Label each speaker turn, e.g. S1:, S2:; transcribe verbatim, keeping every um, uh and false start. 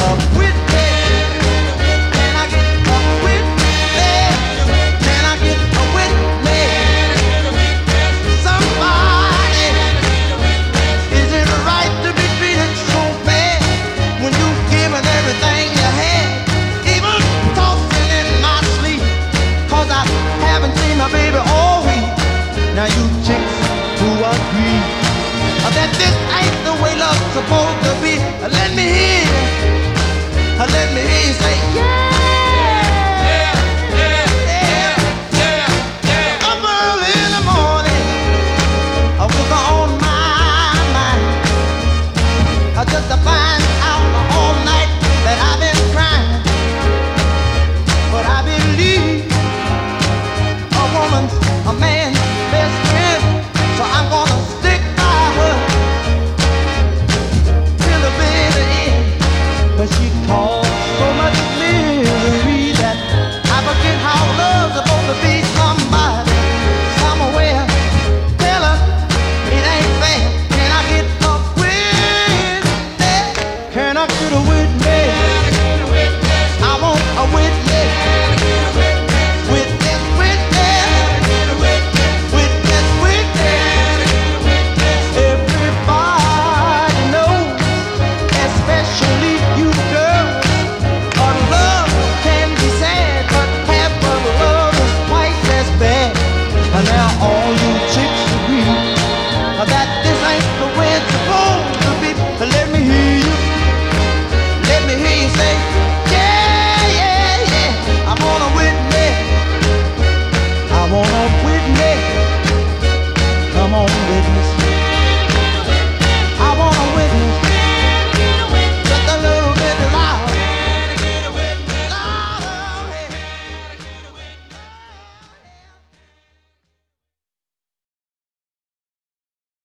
S1: a witness? Can I get a witness? Can I get a witness? Somebody, is it right to be treated so bad when you've given everything you had? Even tossing in my sleep, 'cause I haven't seen my baby all week. Now you chicks who agree that this ain't the way love's supposed to be, let me hear, let me hear you say, yeah.